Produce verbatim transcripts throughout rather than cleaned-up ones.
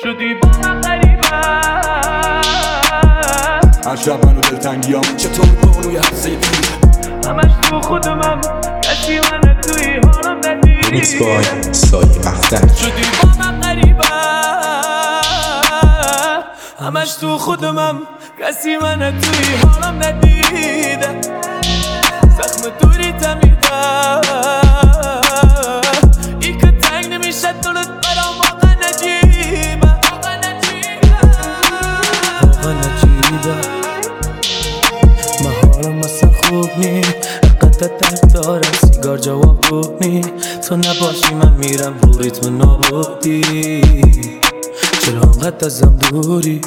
شدی با من غریبه هر شب منو دلتنگیام چطور بانوی حفظه پیر همش تو خودمم کسی من توی حالم ندید میکس بای سایه افتر شدی با من غریبه همش تو خودمم کسی من توی حالم ندیده زخم دوری تمیده ای که تنگ نمیشه دلت برام واقعا نجیبه واقعا نجیبه من حالم مثلا خوب نی قطع درد دارم سیگار جواب خوب نی تو نباشی من میرم رو ریتم نابودی چرا انقدر ازم دوری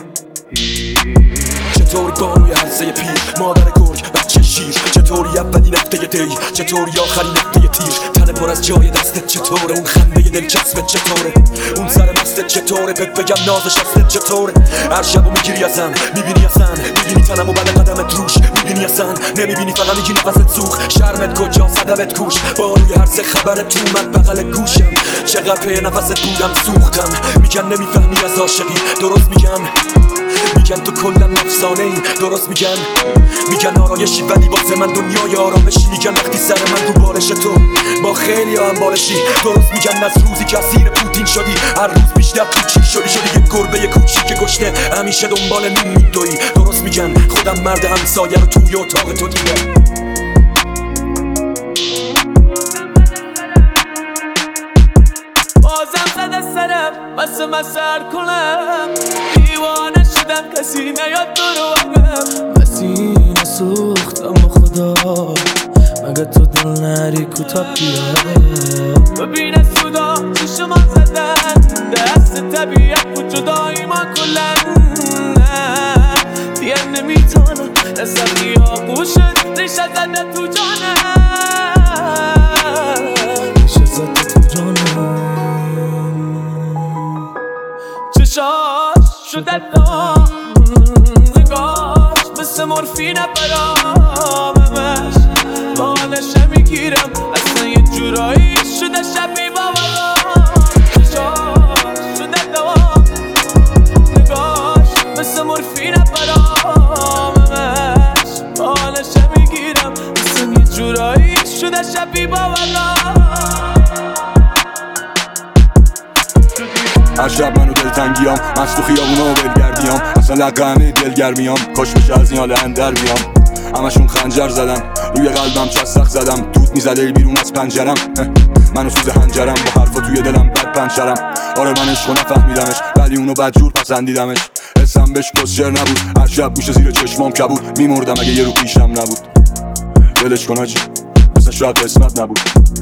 چطوری بانوی حلزه پیر مادر گرگ بچه شیر چطوری اولی نقطه دی چطوری آخری نقطه تیر تن پر از جای دستت چطوره اون خنده دلچسبت چطوره اون سر مستت چطوره بهت بگم نازش هستت چطوره هر شبو میگیری ازم میبینی اصلا میبینی تنمو بله قدمت روش میبینی اصلا نمیبینی فقط میگی نفست سوخ شرمت کجا صدمت کوش بانوی هر سه خبرت اومد بغل گوشم چقدر پی نفست بودم سوختم میگن نمیفهمی از عاشقی درست میگم میگن تو کلا افسانه ای درست میگن میگن آرایشی ولی واسه من دنیای آرامشی میگن وقتی سر من رو بالش تو با خیلی هم بالشی درست میگن از روزی که اسیر پوتین شدی هر روز بیشتر کوچیک شدی شدی یک گربه کوچیک گشته همیشه دنبال نون میدوی درست میگن خودم مرد همسایه رو توی اتاق تو دیدم بازم زده سرم بسه من سر کنم دیوانه شدم کسی نیاد دروغم وسینه سوختم خدا مگه تو دل نری کوتاه بیا ببین از سودا چشم زدن دست طبیعت بود جدایی ما کلن دیگه نمیتونم لذتی ها گوشت ریشه زده تو جانم ریشه زده تو جانم چشاش شده دام نگاش مثل مورفین براممش مالشه میگیرم اصلا یه جورایی شده شبیه بابا چشاش شده دام نگاش مثل مورفین براممش مالشه میگیرم اصلا یه جورایی شده شبیه بابا هر شب منو دلتنگیام مست تو خیابونا و بلگردیام اصلا لقه همه دلگرمیام کاش بشه از این حال اندر بیام همشون خنجر زدن روی قلبم چسخ زدم توت میزده بیرون از پنجرم منو سوز هنجرم با حرفا توی دلم بد پنچرم آره من عشقو نفهمیدمش ولی اونو بدجور پسندیدمش حسم بهش کسچر نبود هر شب میشه زیر چشمام کبود میمردم اگه یه رو پیشم نبود دلش کن آجی مثل شاید قسمت نبود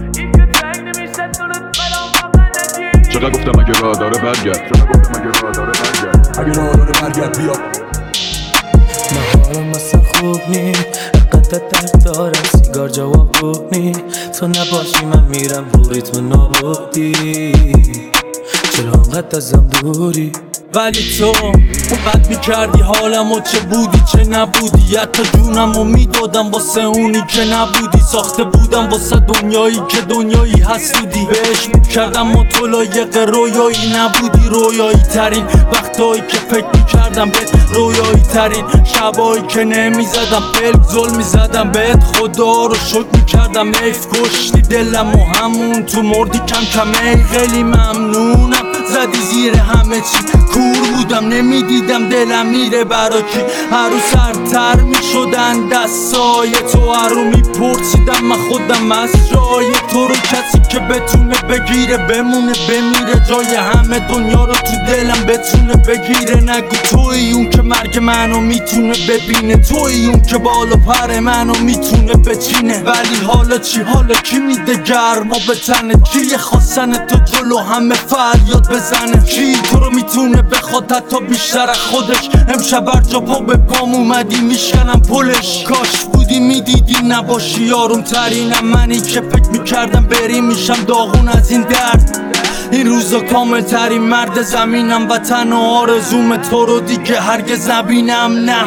چقدر گفتم اگه راه داره برگرد چقدر گفتم اگه راه داره برگرد اگه راه داره برگرد بیا من حالم مثلا خوب نی قطع درد دارم سیگار جواب خوب نی تو نباشی من میرم رو ریتم نابودی چرا انقدر ازم دوری ولی تو بد میکردی حالمو چه بودی چه نبودی حتی جونمو میدادم واسه اونی که نبودی ساخته بودم واسه دنیایی که دنیایی حسودی بهش میکردم مطلایق رویایی نبودی رویایی ترین وقتایی که فکر میکردم بهت رویایی ترین شبایی که نمیزدم پلک ظلم میزدم بهت خدا رو شکر میکردم ایف کشتی دلم و همون تو مردی کم کم ای خیلی ممنونم زدی زیر همه چی کور بودم نمیدیدم دلم میره برا کی هر رو سرتر میشدن دستای تو هر رو میپرسیدم من خودم از جای تو رو کسی که بتونه بگیره بمونه بمیره جای همه دنیا رو تو دلم بتونه بگیره نگو توی اون که مرگ منو میتونه ببینه توی اون که بالا پر منو میتونه بچینه ولی حالا چی حالا کی میده گرما به تنه کی خواستن تو جلو همه فریاد بزنه کی تو رو میتونه بخواد حتی بیشتر از خودش امشب هر جا پا به پام اومدی میشکنم پلش کاش بودی میدیدی نباشی یاروم ترینم منی که فکر میکردم بری میشم داغون از این درد این روزا کامل ترین مرد زمینم و تنها آرزوم تو رو دیگه هرگز نبینم نه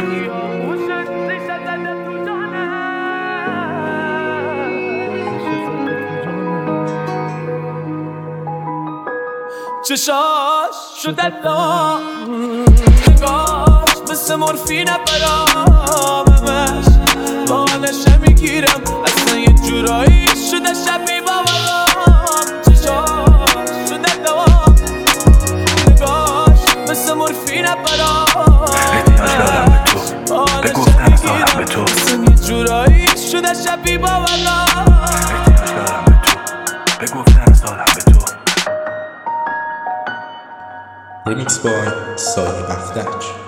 چشاش شده لام، نگاش مثل مورفین براممش، بانش میگیرم اصلا یه جورایی شده شبیه بابام. چشاش شده لام، نگاش مثل مورفین برام، احتیاج دارم به تو، به گفتن اصالم به تو، اصلا یه جورایی شده شبیه بابام. احتیاج دارم به تو، به گفتن اصالم به تو. Remix by Sai Afdach.